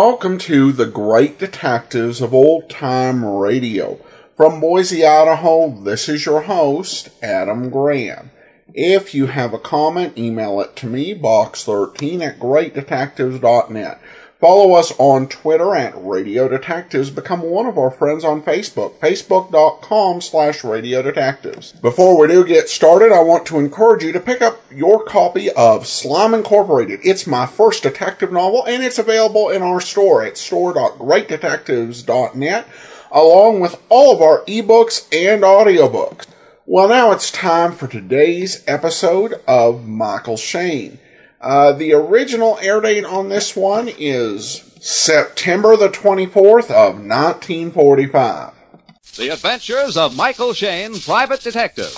welcome to the Great Detectives of Old Time Radio. From Boise, Idaho, this is your host, Adam Graham. If you have a comment, email it to me, box13 at greatdetectives.net. Follow us on Twitter at Radio Detectives. Become one of our friends on Facebook, facebook.com/Radio Detectives. Before we do get started, I want to encourage you to pick up your copy of Slime Incorporated. It's my first detective novel, and it's available in our store at store.greatdetectives.net, along with all of our ebooks and audiobooks. Well, now it's time for today's episode of Michael Shayne. The original air date on this one is September the 24th of 1945. The Adventures of Michael Shayne, Private Detective.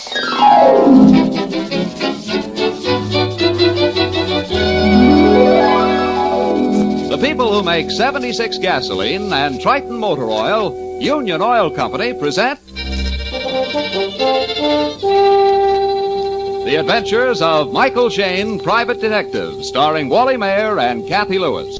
The people who make 76 gasoline and Triton Motor Oil, Union Oil Company, present The Adventures of Michael Shayne, Private Detective, starring Wally Mayer and Kathy Lewis.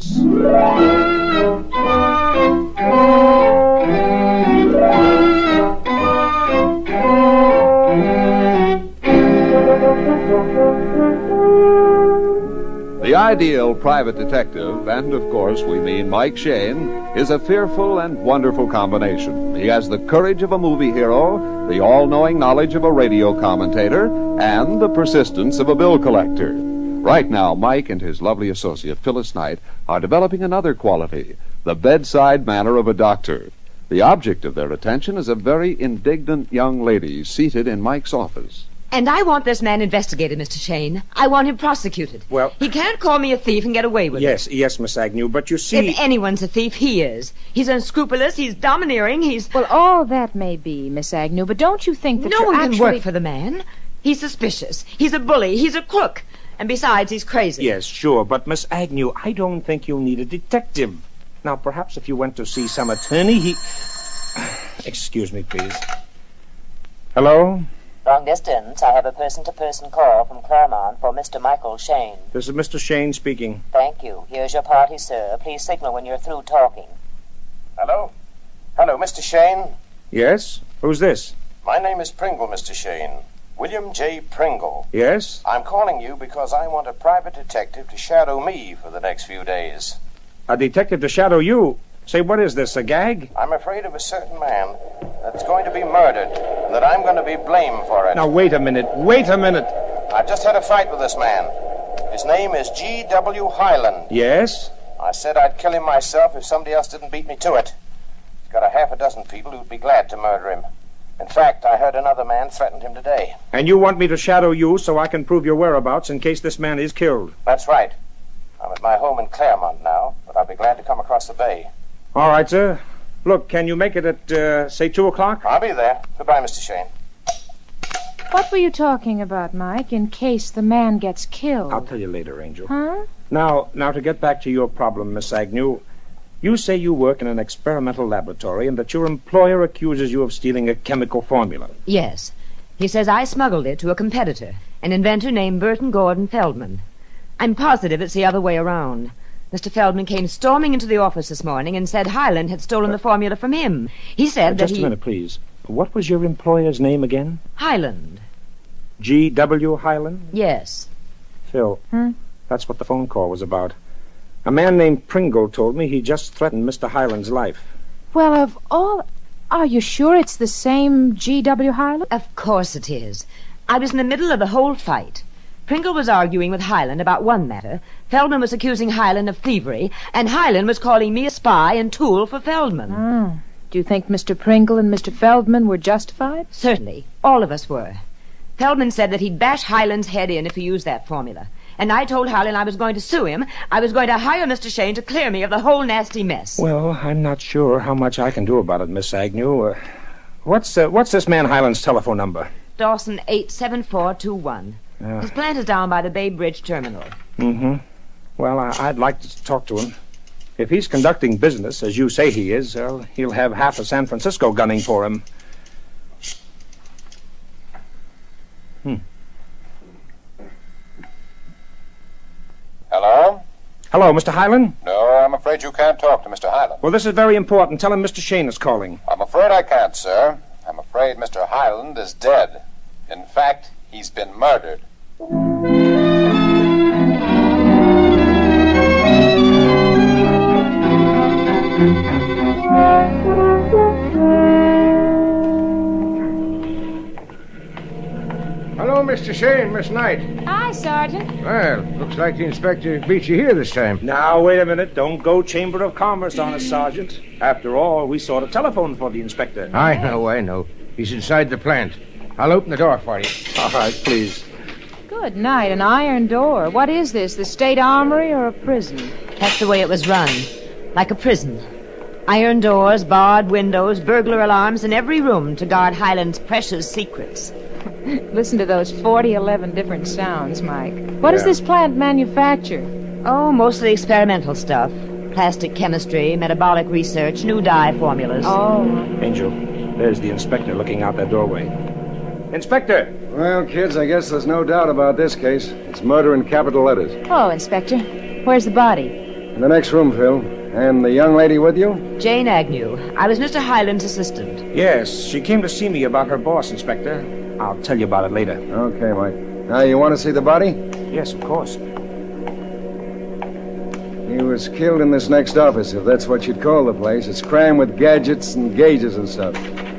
The ideal private detective, and of course we mean Mike Shayne, is a fearful and wonderful combination. He has the courage of a movie hero, the all-knowing knowledge of a radio commentator, and the persistence of a bill collector. Right now, Mike and his lovely associate, Phyllis Knight, are developing another quality, the bedside manner of a doctor. The object of their attention is a very indignant young lady seated in Mike's office. And I want this man investigated, Mr. Shayne. I want him prosecuted. Well, he can't call me a thief and get away with it. Yes, Miss Agnew, but you see... If anyone's a thief, he is. He's unscrupulous, he's domineering, he's... Well, all that may be, Miss Agnew, but don't you think that no one actually... can work for the man. He's suspicious. He's a bully. He's a crook. And besides, he's crazy. Yes, sure, but Miss Agnew, I don't think you'll need a detective. Now, perhaps if you went to see some attorney, he... Excuse me, please. Hello? Long distance. I have a person-to-person call from Claremont for Mr. Michael Shayne. This is Mr. Shayne speaking. Thank you. Here's your party, sir. Please signal when you're through talking. Hello? Hello, Mr. Shayne. Yes? Who's this? My name is Pringle, Mr. Shayne. William J. Pringle. Yes? I'm calling you because I want a private detective to shadow me for the next few days. A detective to shadow you? Say, what is this, a gag? I'm afraid of a certain man that's going to be murdered, and that I'm going to be blamed for it. Now, wait a minute. I've just had a fight with this man. His name is G.W. Highland. Yes? I said I'd kill him myself if somebody else didn't beat me to it. He's got a half a dozen people who'd be glad to murder him. In fact, I heard another man threatened him today. And you want me to shadow you so I can prove your whereabouts in case this man is killed? That's right. I'm at my home in Claremont now, but I'll be glad to come across the bay. All right, sir. Look, can you make it at, say, 2 o'clock? I'll be there. Goodbye, Mr. Shayne. What were you talking about, Mike, in case the man gets killed? I'll tell you later, Angel. Huh? Now, to get back to your problem, Miss Agnew, you say you work in an experimental laboratory and that your employer accuses you of stealing a chemical formula. Yes. He says I smuggled it to a competitor, an inventor named Burton Gordon Feldman. I'm positive it's the other way around. Mr. Feldman came storming into the office this morning and said Highland had stolen the formula from him. He said that Just a minute, please. What was your employer's name again? Highland. G.W. Highland? Yes. Phil, that's what the phone call was about. A man named Pringle told me he just threatened Mr. Highland's life. Well, of all... Are you sure it's the same G.W. Highland? Of course it is. I was in the middle of the whole fight. Pringle was arguing with Highland about one matter. Feldman was accusing Highland of thievery, and Highland was calling me a spy and tool for Feldman. Do you think Mr. Pringle and Mr. Feldman were justified? Certainly. All of us were. Feldman said that he'd bash Highland's head in if he used that formula. And I told Highland I was going to sue him. I was going to hire Mr. Shayne to clear me of the whole nasty mess. Well, I'm not sure how much I can do about it, Miss Agnew. What's this man Highland's telephone number? Dawson 87421. His plant is down by the Bay Bridge terminal. Mm-hmm. Well, I'd like to talk to him. If he's conducting business, as you say he is, he'll have half of San Francisco gunning for him. Hello? Hello, Mr. Hyland? No, I'm afraid you can't talk to Mr. Hyland. Well, this is very important. Tell him Mr. Shane is calling. I'm afraid I can't, sir. I'm afraid Mr. Hyland is dead. In fact, he's been murdered. Hello, Mr. Shane, Miss Knight. Hi, Sergeant. Well, looks like the inspector beat you here this time. Now, wait a minute. Don't go Chamber of Commerce on us, Sergeant. After all, we saw the telephone for the inspector. I know. He's inside the plant. I'll open the door for you. All right, please. Good night. An iron door. What is this, the state armory or a prison? That's the way it was run. Like a prison. Iron doors, barred windows, burglar alarms in every room to guard Highland's precious secrets. Listen to those 11 different sounds, Mike. What does this plant manufacture? Oh, mostly experimental stuff. Plastic chemistry, metabolic research, new dye formulas. Oh. Angel, there's the inspector looking out that doorway. Inspector! Well, kids, I guess there's no doubt about this case. It's murder in capital letters. Oh, Inspector. Where's the body? In the next room, Phil. And the young lady with you? Jane Agnew. I was Mr. Hyland's assistant. Yes, she came to see me about her boss, Inspector. I'll tell you about it later. Okay, Mike. Now, you want to see the body? Yes, of course. He was killed in this next office, if that's what you'd call the place. It's crammed with gadgets and gauges and stuff.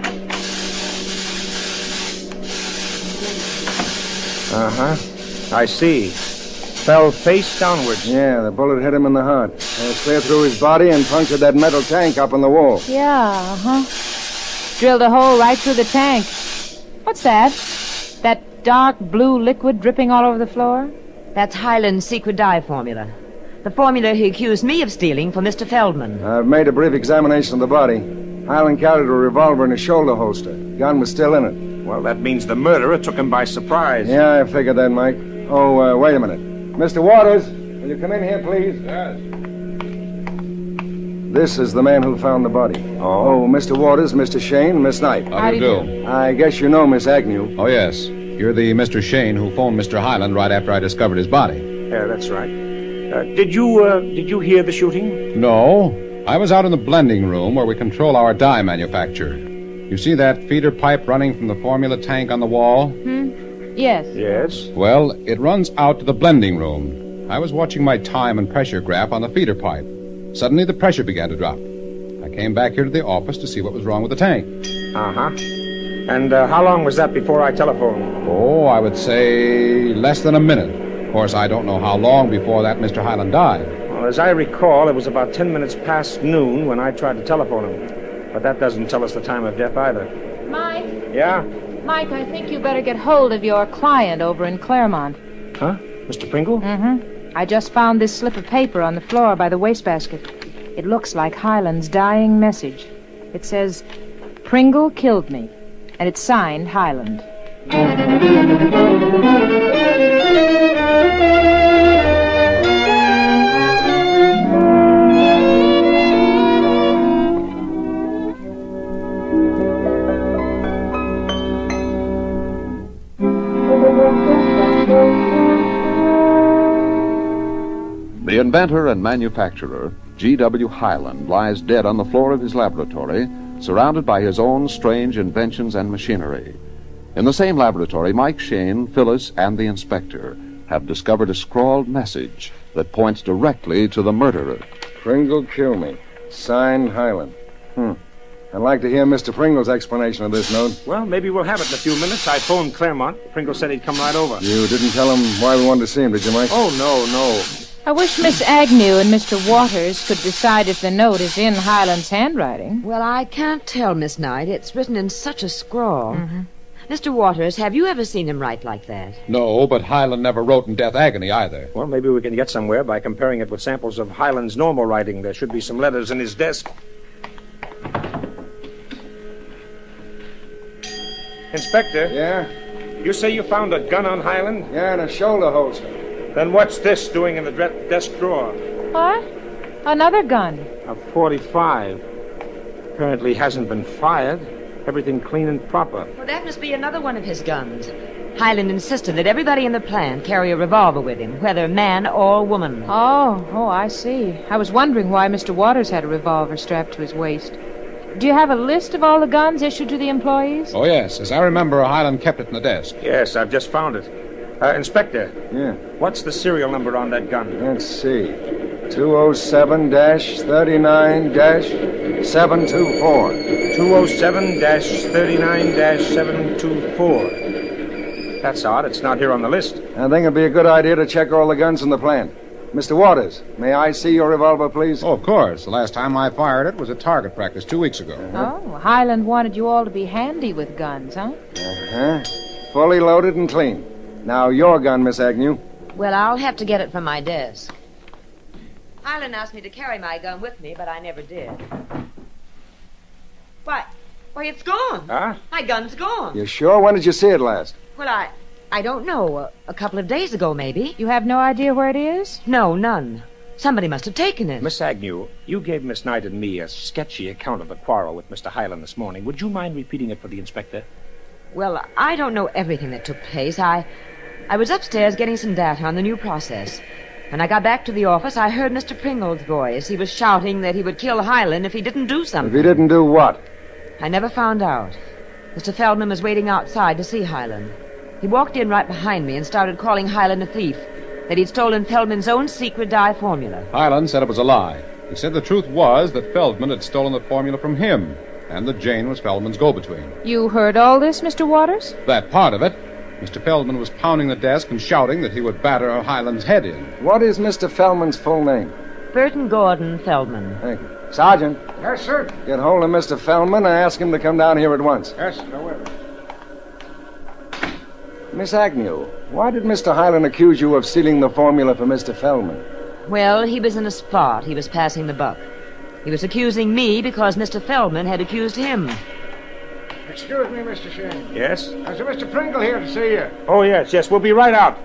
Uh-huh. I see. Fell face downwards. Yeah, the bullet hit him in the heart. Passed clear through his body and punctured that metal tank up on the wall. Yeah, Drilled a hole right through the tank. What's that? That dark blue liquid dripping all over the floor? That's Hyland's secret dye formula. The formula he accused me of stealing for Mr. Feldman. I've made a brief examination of the body. Hyland carried a revolver in his shoulder holster. The gun was still in it. Well, that means the murderer took him by surprise. Yeah, I figured that, Mike. Oh, wait a minute. Mr. Waters, will you come in here, please? Yes. This is the man who found the body. Oh, Mr. Waters, Mr. Shane, Miss Knight. How do you do? I guess you know Miss Agnew. Oh, yes. You're the Mr. Shane who phoned Mr. Hyland right after I discovered his body. Yeah, that's right. Did you hear the shooting? No. I was out in the blending room where we control our dye manufacture. You see that feeder pipe running from the formula tank on the wall? Yes. Yes. Well, it runs out to the blending room. I was watching my time and pressure graph on the feeder pipe. Suddenly, the pressure began to drop. I came back here to the office to see what was wrong with the tank. Uh-huh. And how long was that before I telephoned? Oh, I would say less than a minute. Of course, I don't know how long before that Mr. Hyland died. Well, as I recall, it was about 10 minutes past noon when I tried to telephone him. But that doesn't tell us the time of death either. Mike? Yeah? Mike, I think you better get hold of your client over in Claremont. Huh? Mr. Pringle? Mm-hmm. I just found this slip of paper on the floor by the wastebasket. It looks like Hyland's dying message. It says, Pringle killed me. And it's signed Hyland. The inventor and manufacturer, G.W. Hyland, lies dead on the floor of his laboratory, surrounded by his own strange inventions and machinery. In the same laboratory, Mike Shane, Phyllis, and the inspector have discovered a scrawled message that points directly to the murderer. Pringle kill me. Signed Hyland. I'd like to hear Mr. Pringle's explanation of this note. Well, maybe we'll have it in a few minutes. I phoned Claremont. Pringle said he'd come right over. You didn't tell him why we wanted to see him, did you, Mike? Oh, no. I wish Miss Agnew and Mr. Waters could decide if the note is in Hyland's handwriting. Well, I can't tell, Miss Knight. It's written in such a scrawl. Mm-hmm. Mr. Waters, have you ever seen him write like that? No, but Hyland never wrote in death agony either. Well, maybe we can get somewhere by comparing it with samples of Hyland's normal writing. There should be some letters in his desk. Inspector? Yeah? You say you found a gun on Hyland? Yeah, and a shoulder holster. Then what's this doing in the desk drawer? What? Another gun. A .45. Apparently hasn't been fired. Everything clean and proper. Well, that must be another one of his guns. Highland insisted that everybody in the plant carry a revolver with him, whether man or woman. Oh, I see. I was wondering why Mr. Waters had a revolver strapped to his waist. Do you have a list of all the guns issued to the employees? Oh, yes. As I remember, Highland kept it in the desk. Yes, I've just found it. Inspector. Yeah. What's the serial number on that gun? Let's see. 207-39-724. 207-39-724. That's odd. It's not here on the list. I think it'd be a good idea to check all the guns in the plant. Mr. Waters, may I see your revolver, please? Oh, of course. The last time I fired it was at target practice 2 weeks ago. Oh, Highland wanted you all to be handy with guns, huh? Uh-huh. Fully loaded and clean. Now, your gun, Miss Agnew. Well, I'll have to get it from my desk. Highland asked me to carry my gun with me, but I never did. Why, it's gone. Huh? My gun's gone. You sure? When did you see it last? Well, I don't know. A couple of days ago, maybe. You have no idea where it is? No, none. Somebody must have taken it. Miss Agnew, you gave Miss Knight and me a sketchy account of the quarrel with Mr. Highland this morning. Would you mind repeating it for the inspector? Well, I don't know everything that took place. I was upstairs getting some data on the new process. When I got back to the office, I heard Mr. Pringle's voice. He was shouting that he would kill Highland if he didn't do something. If he didn't do what? I never found out. Mr. Feldman was waiting outside to see Highland. He walked in right behind me and started calling Highland a thief, that he'd stolen Feldman's own secret dye formula. Highland said it was a lie. He said the truth was that Feldman had stolen the formula from him, and that Jane was Feldman's go-between. You heard all this, Mr. Waters? That part of it. Mr. Feldman was pounding the desk and shouting that he would batter Highland's head in. What is Mr. Feldman's full name? Burton Gordon Feldman. Thank you. Sergeant. Yes, sir. Get hold of Mr. Feldman and ask him to come down here at once. Yes, I will. Miss Agnew, why did Mr. Highland accuse you of stealing the formula for Mr. Feldman? Well, he was in a spot. He was passing the buck. He was accusing me because Mr. Feldman had accused him. Excuse me, Mr. Shane. Yes? There's a Mr. Pringle here to see you. Oh, yes. We'll be right out.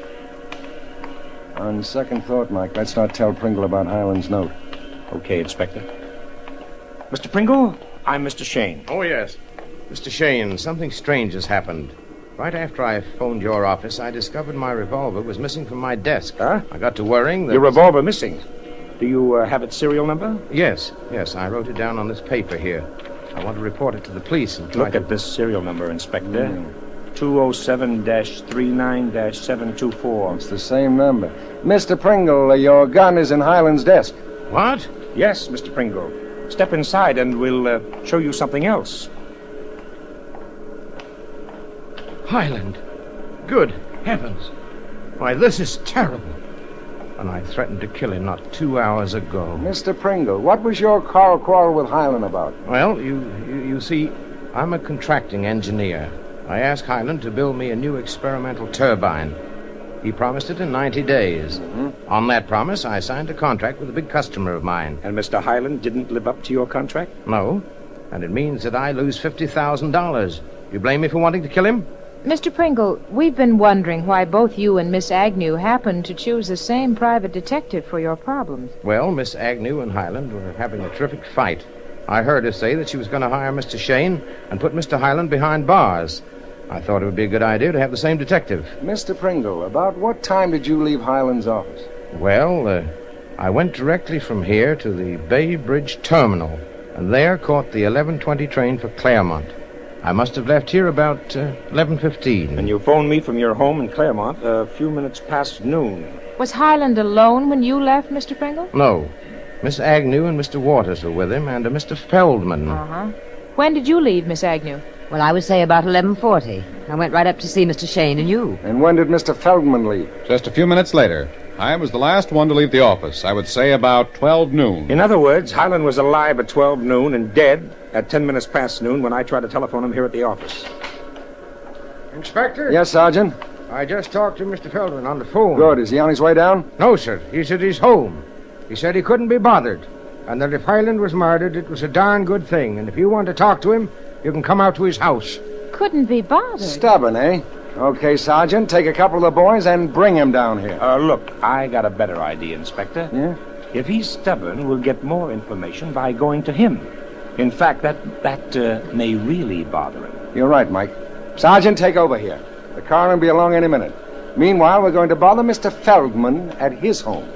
On second thought, Mike, let's not tell Pringle about Highland's note. Okay, Inspector. Mr. Pringle, I'm Mr. Shane. Oh, yes. Mr. Shane, something strange has happened. Right after I phoned your office, I discovered my revolver was missing from my desk. Huh? I got to worrying that... Your revolver missing? Do you have its serial number? Yes. I wrote it down on this paper here. I want to report it to the police and Look at this serial number, Inspector. 207-39-724. It's the same number. Mr. Pringle, your gun is in Highland's desk. What? Yes, Mr. Pringle. Step inside and we'll show you something else. Highland. Good heavens. Why, this is terrible. And I threatened to kill him not 2 hours ago. Mr. Pringle, what was your quarrel with Highland about? Well, you see, I'm a contracting engineer. I asked Highland to build me a new experimental turbine. He promised it in 90 days. Mm-hmm. On that promise, I signed a contract with a big customer of mine. And Mr. Highland didn't live up to your contract? No. And it means that I lose $50,000. You blame me for wanting to kill him? Mr. Pringle, we've been wondering why both you and Miss Agnew happened to choose the same private detective for your problems. Well, Miss Agnew and Highland were having a terrific fight. I heard her say that she was going to hire Mr. Shane and put Mr. Highland behind bars. I thought it would be a good idea to have the same detective. Mr. Pringle, about what time did you leave Highland's office? Well, I went directly from here to the Bay Bridge Terminal, and there caught the 11:20 train for Claremont. I must have left here about 11:15. And you phoned me from your home in Claremont a few minutes past noon. Was Highland alone when you left, Mr. Pringle? No. Miss Agnew and Mr. Waters were with him, and a Mr. Feldman. Uh-huh. When did you leave, Miss Agnew? Well, I would say about 11:40. I went right up to see Mr. Shane and you. And when did Mr. Feldman leave? Just a few minutes later. I was the last one to leave the office. I would say about 12 noon. In other words, Highland was alive at 12 noon and dead at 10 minutes past noon when I tried to telephone him here at the office. Inspector? Yes, Sergeant? I just talked to Mr. Feldman on the phone. Good. Is he on his way down? No, sir. He said he's home. He said he couldn't be bothered, and that if Highland was murdered, it was a darn good thing, and if you want to talk to him, you can come out to his house. Couldn't be bothered. Stubborn, eh? Okay, Sergeant, take a couple of the boys and bring him down here. Look, I got a better idea, Inspector. Yeah? If he's stubborn, we'll get more information by going to him. In fact, that may really bother him. You're right, Mike. Sergeant, take over here. The car will be along any minute. Meanwhile, we're going to bother Mr. Feldman at his home.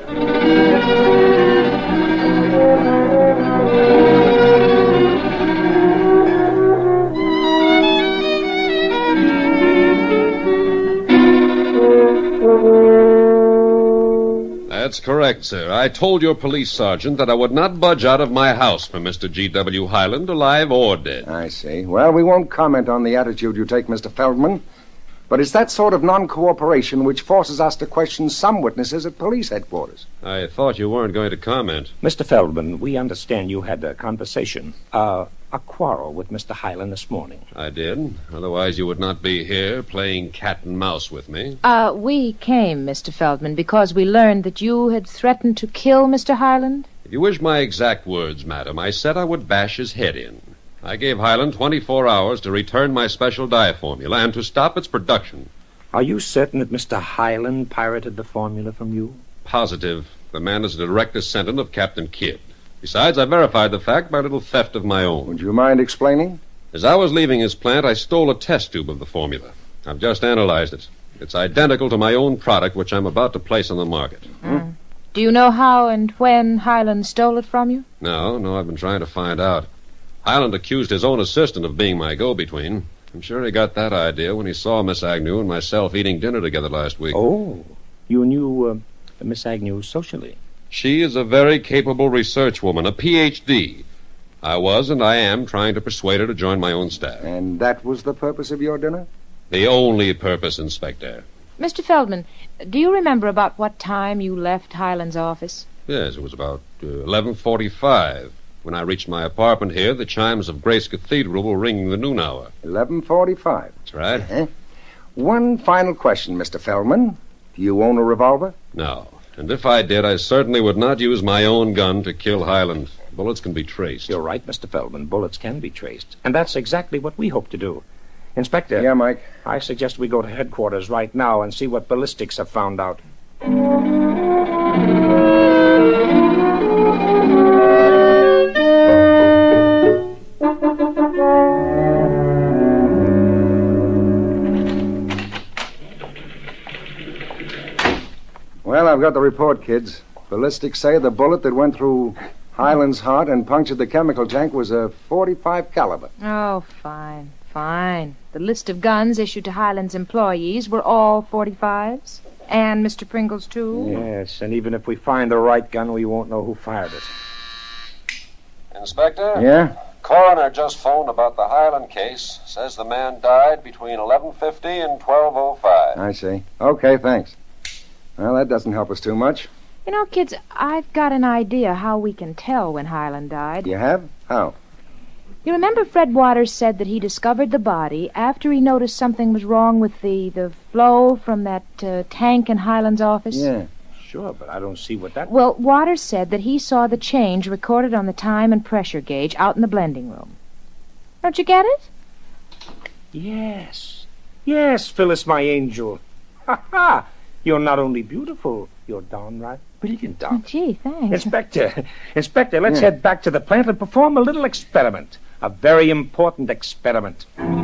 That's correct, sir. I told your police sergeant that I would not budge out of my house for Mr. G.W. Highland, alive or dead. I see. Well, we won't comment on the attitude you take, Mr. Feldman. But it's that sort of non-cooperation which forces us to question some witnesses at police headquarters. I thought you weren't going to comment. Mr. Feldman, we understand you had a conversation, a quarrel with Mr. Highland this morning. I did. Otherwise, you would not be here playing cat and mouse with me. We came, Mr. Feldman, because we learned that you had threatened to kill Mr. Highland. If you wish my exact words, madam, I said I would bash his head in. I gave Highland 24 hours to return my special dye formula and to stop its production. Are you certain that Mr. Highland pirated the formula from you? Positive. The man is a direct descendant of Captain Kidd. Besides, I verified the fact by a little theft of my own. Would you mind explaining? As I was leaving his plant, I stole a test tube of the formula. I've just analyzed it. It's identical to my own product, which I'm about to place on the market. Do you know how and when Highland stole it from you? No, I've been trying to find out. Highland accused his own assistant of being my go-between. I'm sure he got that idea when he saw Miss Agnew and myself eating dinner together last week. Oh, you knew Miss Agnew socially? She is a very capable research woman, a Ph.D. I was and I am trying to persuade her to join my own staff. And that was the purpose of your dinner? The only purpose, Inspector. Mr. Feldman, do you remember about what time you left Highland's office? Yes, it was about 11:45. When I reached my apartment here, the chimes of Grace Cathedral were ringing the noon hour. 11:45. That's right. Uh-huh. One final question, Mr. Feldman. Do you own a revolver? No. And if I did, I certainly would not use my own gun to kill Highland. Bullets can be traced. You're right, Mr. Feldman. Bullets can be traced. And that's exactly what we hope to do. Inspector. Yeah, Mike? I suggest we go to headquarters right now and see what ballistics have found out. Well, I've got the report, kids. Ballistics say the bullet that went through Highland's heart and punctured the chemical tank was a .45 caliber. Oh, fine. The list of guns issued to Highland's employees were all .45s? And Mr. Pringle's, too? Yes, and even if we find the right gun, we won't know who fired it. Inspector? Yeah? Coroner just phoned about the Highland case. Says the man died between 11:50 and 12:05. I see. Okay, thanks. Well, that doesn't help us too much. You know, kids, I've got an idea how we can tell when Highland died. You have? How? You remember Fred Waters said that he discovered the body after he noticed something was wrong with the flow from that tank in Highland's office? Yeah. Sure, but I don't see what that... Well, Waters said that he saw the change recorded on the time and pressure gauge out in the blending room. Don't you get it? Yes, Phyllis, my angel. Ha! You're not only beautiful, you're downright brilliant, Doc. Oh, gee, thanks. Inspector, let's head back to the plant and perform a little experiment. A very important experiment.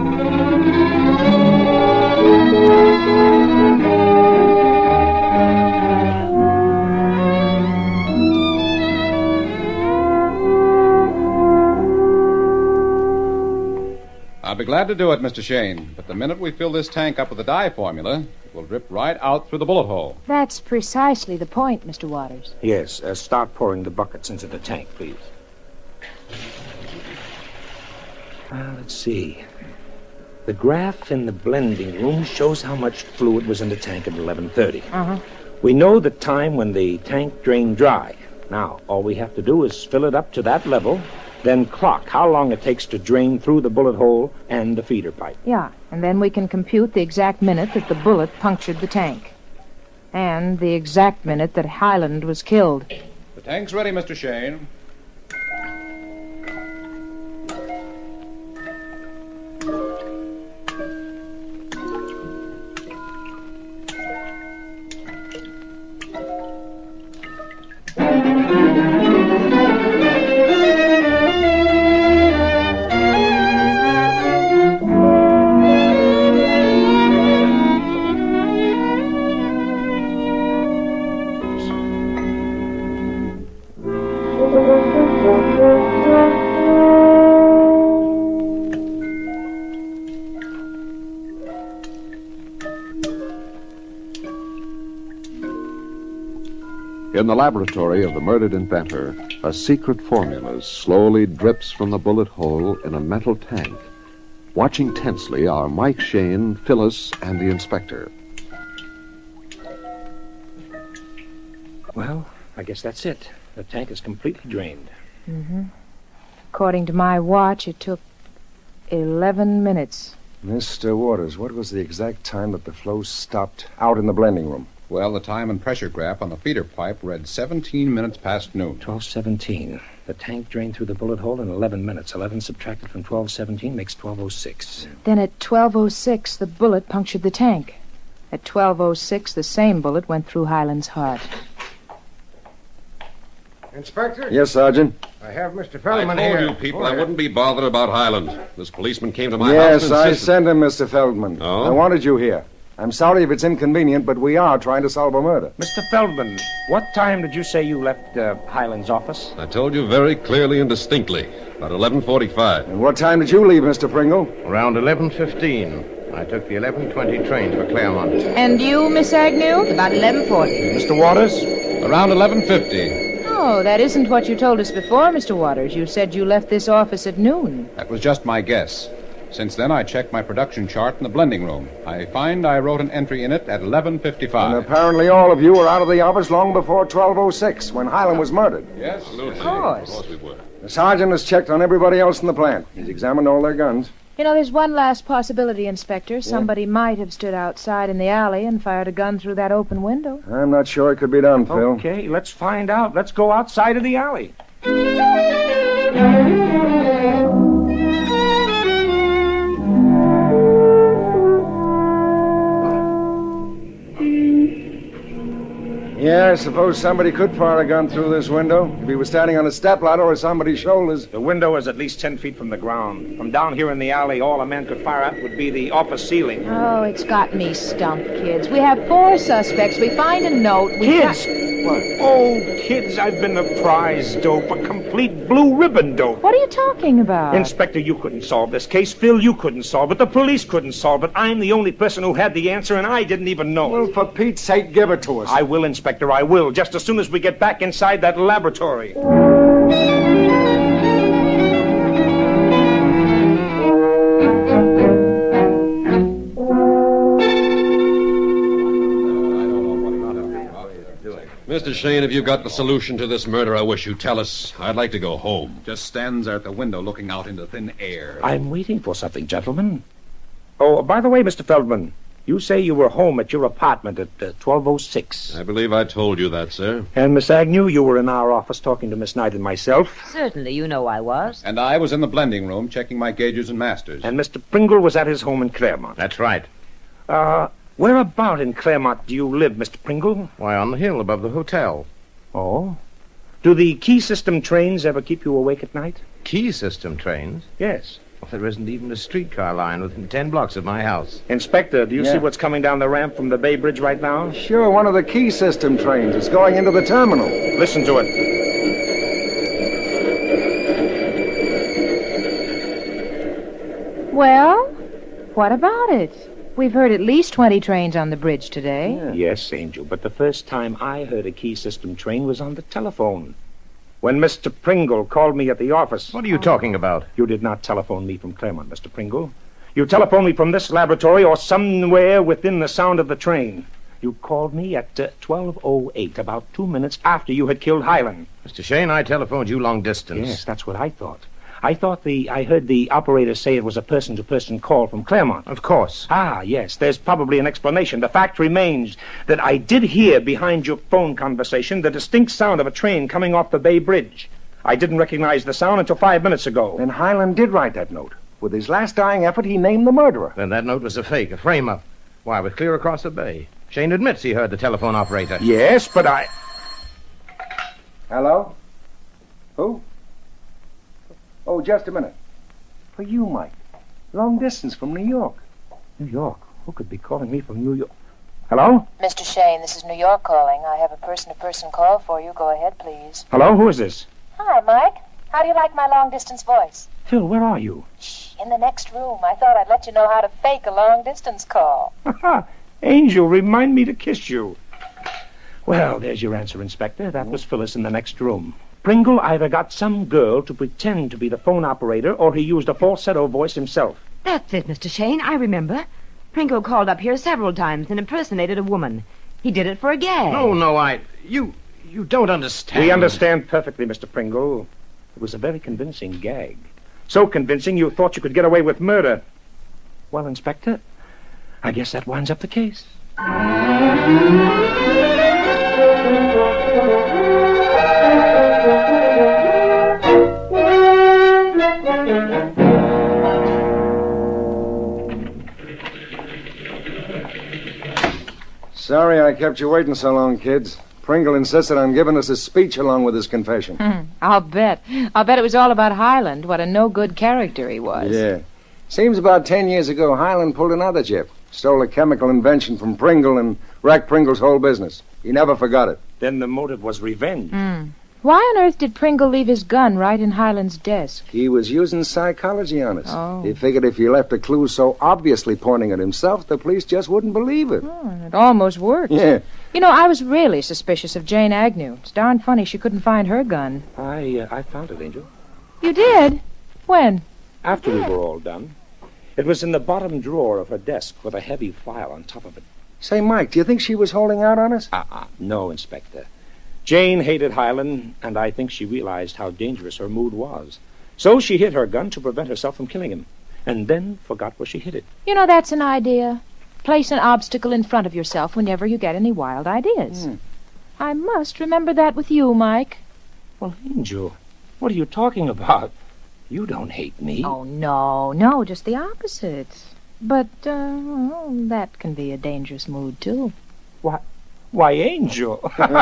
I'll be glad to do it, Mr. Shane. But the minute we fill this tank up with the dye formula, it will drip right out through the bullet hole. That's precisely the point, Mr. Waters. Yes, start pouring the buckets into the tank, please. Let's see. The graph in the blending room shows how much fluid was in the tank at 11:30. Uh-huh. We know the time when the tank drained dry. Now, all we have to do is fill it up to that level, then clock how long it takes to drain through the bullet hole and the feeder pipe. Yeah, and then we can compute the exact minute that the bullet punctured the tank. And the exact minute that Highland was killed. The tank's ready, Mr. Shane. in the laboratory of the murdered inventor, a secret formula slowly drips from the bullet hole in a metal tank. Watching tensely are Mike Shane, Phyllis, and the inspector. Well, I guess that's it. The tank is completely drained. Mm-hmm. According to my watch, it took 11 minutes. Mr. Waters, what was the exact time that the flow stopped out in the blending room? Well, the time and pressure graph on the feeder pipe read 17 minutes past noon. 12:17. The tank drained through the bullet hole in 11 minutes. 11 subtracted from 12:17 makes 12:06. Then at 12:06, the bullet punctured the tank. At 12:06, the same bullet went through Highland's heart. Inspector? Yes, Sergeant. I have Mr. Feldman I told here. you people I wouldn't be bothered about Highland. This policeman came to my house Yes, and I insisted... sent him, Mr. Feldman. Oh? I wanted you here. I'm sorry if it's inconvenient, but we are trying to solve a murder. Mr. Feldman, what time did you say you left Highland's office? I told you very clearly and distinctly. About 11:45. And what time did you leave, Mr. Pringle? Around 11:15. I took the 11:20 train for Claremont. And you, Miss Agnew? About 11:40. Mr. Waters? Around 11:50. Oh, that isn't what you told us before, Mr. Waters. You said you left this office at noon. That was just my guess. Since then, I checked my production chart in the blending room. I find I wrote an entry in it at 11:55. And apparently all of you were out of the office long before 12:06, when Highland was murdered. Yes, Absolutely. Of course. Of course we were. The sergeant has checked on everybody else in the plant. He's examined all their guns. You know, there's one last possibility, Inspector. Somebody might have stood outside in the alley and fired a gun through that open window. I'm not sure it could be done, Phil. Okay, let's find out. Let's go outside of the alley. Yeah, I suppose somebody could fire a gun through this window. If he was standing on a stepladder or somebody's shoulders. The window is at least 10 feet from the ground. From down here in the alley, all a man could fire at would be the office ceiling. Oh, it's got me stumped, kids. We have 4 suspects. We find a note. Kids! What? Oh, kids, I've been a prize dope, a complete blue ribbon dope. What are you talking about? Inspector, you couldn't solve this case. Phil, you couldn't solve it. The police couldn't solve it. I'm the only person who had the answer, and I didn't even know. Well, for Pete's sake, give it to us. I will, Inspector, I will, just as soon as we get back inside that laboratory. Mr. Shane, if you've got the solution to this murder, I wish you'd tell us. I'd like to go home. Just stands there at the window looking out into thin air. I'm waiting for something, gentlemen. Oh, by the way, Mr. Feldman, you say you were home at your apartment at 12:06. I believe I told you that, sir. And Miss Agnew, you were in our office talking to Miss Knight and myself. Certainly, you know I was. And I was in the blending room checking my gauges and masters. And Mr. Pringle was at his home in Claremont. That's right. Where about in Claremont do you live, Mr. Pringle? Why, on the hill above the hotel. Oh? Do the key system trains ever keep you awake at night? Key system trains? Yes. Well, there isn't even a streetcar line within 10 blocks of my house. Inspector, do you Yeah. see what's coming down the ramp from the Bay Bridge right now? Sure, one of the key system trains is going into the terminal. Listen to it. Well, what about it? We've heard at least 20 trains on the bridge today. Yes, Angel, but the first time I heard a key system train was on the telephone. When Mr. Pringle called me at the office. What are you talking about? You did not telephone me from Claremont, Mr. Pringle. You telephoned me from this laboratory or somewhere within the sound of the train. You called me at 12:08, about 2 minutes after you had killed Highland. Mr. Shane, I telephoned you long distance. Yes, that's what I thought. I heard the operator say it was a person-to-person call from Claremont. Of course. Ah, yes, there's probably an explanation. The fact remains that I did hear behind your phone conversation the distinct sound of a train coming off the Bay Bridge. I didn't recognize the sound until 5 minutes ago. Then Highland did write that note. With his last dying effort, he named the murderer. Then that note was a fake, a frame-up. Why, it was clear across the bay. Shane admits he heard the telephone operator. Yes, but I... Hello? Who? Oh, just a minute. For you, Mike. Long distance from New York. New York? Who could be calling me from New York? Hello? Mr. Shane, this is New York calling. I have a person-to-person call for you. Go ahead, please. Hello? Who is this? Hi, Mike. How do you like my long-distance voice? Phil, where are you? Shh, in the next room. I thought I'd let you know how to fake a long-distance call. Angel, remind me to kiss you. Well, there's your answer, Inspector. That was Phyllis in the next room. Pringle either got some girl to pretend to be the phone operator, or he used a falsetto voice himself. That's it, Mr. Shane. I remember. Pringle called up here several times and impersonated a woman. He did it for a gag. No, You don't understand. We understand perfectly, Mr. Pringle. It was a very convincing gag. So convincing you thought you could get away with murder. Well, Inspector, I guess that winds up the case. Sorry I kept you waiting so long, kids. Pringle insisted on giving us a speech along with his confession. I'll bet. I'll bet it was all about Highland, what a no-good character he was. Yeah. Seems about 10 years ago, Highland pulled another jip. Stole a chemical invention from Pringle and wrecked Pringle's whole business. He never forgot it. Then the motive was revenge. Why on earth did Pringle leave his gun right in Highland's desk? He was using psychology on us. Oh. He figured if he left a clue so obviously pointing at himself, the police just wouldn't believe it. It almost worked. Yeah. You know, I was really suspicious of Jane Agnew. It's darn funny she couldn't find her gun. I found it, Angel. You did? When? After we were all done. It was in the bottom drawer of her desk with a heavy file on top of it. Say, Mike, do you think she was holding out on us? No, Inspector. Jane hated Highland, and I think she realized how dangerous her mood was. So she hid her gun to prevent herself from killing him, and then forgot where she hid it. You know, that's an idea. Place an obstacle in front of yourself whenever you get any wild ideas. I must remember that with you, Mike. Well, Angel, what are you talking about? You don't hate me. Oh, no, just the opposite. But, that can be a dangerous mood, too. Why, Angel.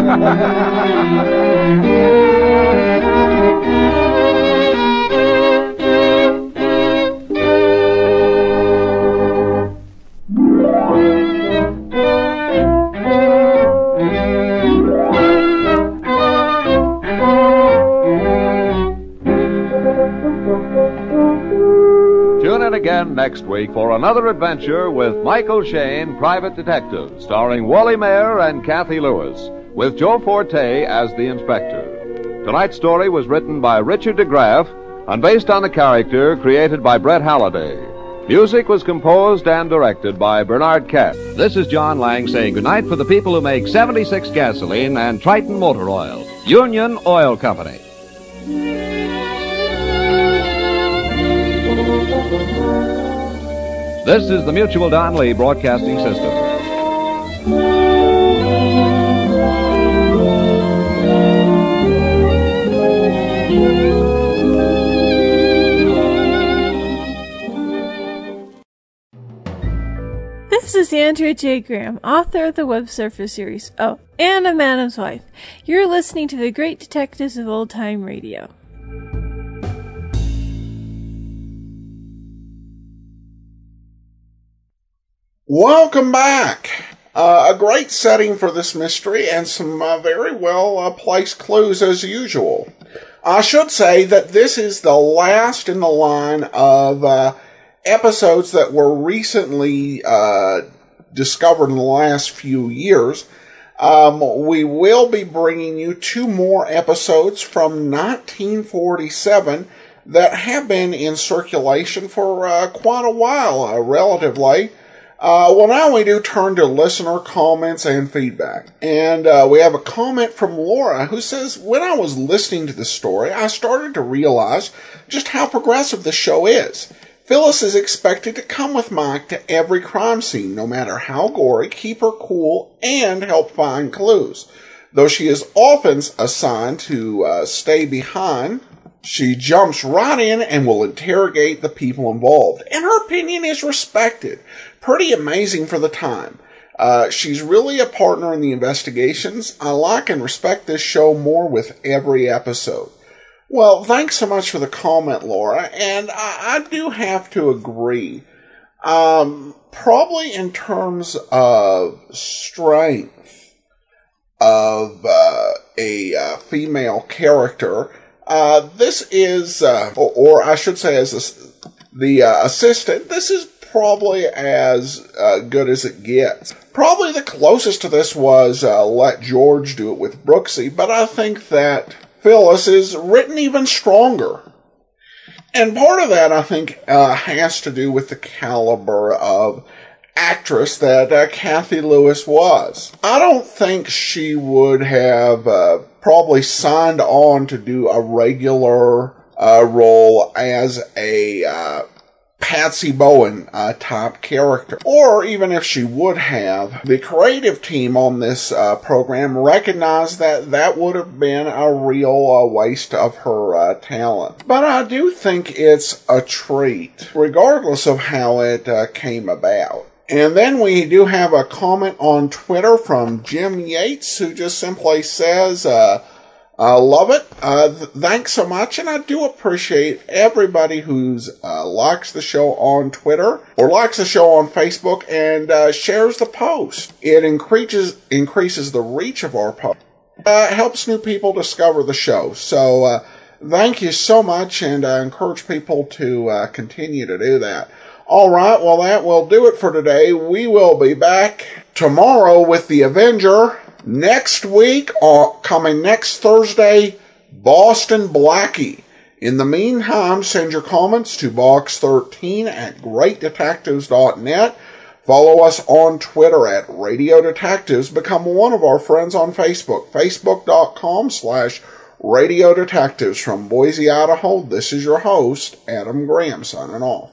Tune in again next week for another adventure with Michael Shane, Private Detective, starring Wally Mayer and Kathy Lewis, with Joe Forte as the inspector. Tonight's story was written by Richard DeGraff and based on the character created by Brett Halliday. Music was composed and directed by Bernard Katz. This is John Lang saying goodnight for the people who make 76 gasoline and Triton Motor Oil, Union Oil Company. This is the Mutual Don Lee Broadcasting System. This is Andrea J. Graham, author of the Web Surfer series. Oh, and a Madam's Wife. You're listening to the Great Detectives of Old Time Radio. Welcome back. A great setting for this mystery and some very well placed clues as usual. I should say that this is the last in the line of episodes that were recently discovered in the last few years. We will be bringing you 2 more episodes from 1947 that have been in circulation for quite a while, relatively. Well, now we do turn to listener comments and feedback. And we have a comment from Laura who says, when I was listening to the story, I started to realize just how progressive the show is. Phyllis is expected to come with Mike to every crime scene, no matter how gory, keep her cool, and help find clues. Though she is often assigned to stay behind, she jumps right in and will interrogate the people involved. And her opinion is respected. Pretty amazing for the time. She's really a partner in the investigations. I like and respect this show more with every episode. Well, thanks so much for the comment, Laura. And I do have to agree. Probably in terms of strength of a female character, this is, or I should say as the assistant, this is probably as good as it gets. Probably the closest to this was Let George Do It with Brooksy, but I think that Phyllis is written even stronger. And part of that, I think, has to do with the caliber of actress that Cathy Lewis was. I don't think she would have probably signed on to do a regular role as a Patsy Bowen type character. Or even if she would have, the creative team on this program recognized that that would have been a real waste of her talent. But I do think it's a treat, regardless of how it came about. And then we do have a comment on Twitter from Jim Yates, who just simply says, I love it. Thanks so much, and I do appreciate everybody who's likes the show on Twitter or likes the show on Facebook and shares the post. It increases the reach of our post. Helps new people discover the show. So thank you so much, and I encourage people to continue to do that. All right, well, that will do it for today. We will be back tomorrow with The Avenger. Next week, coming next Thursday, Boston Blackie. In the meantime, send your comments to box13@greatdetectives.net. Follow us on Twitter at Radio Detectives. Become one of our friends on Facebook, facebook.com/Radio Detectives. From Boise, Idaho, this is your host, Adam Graham, signing off.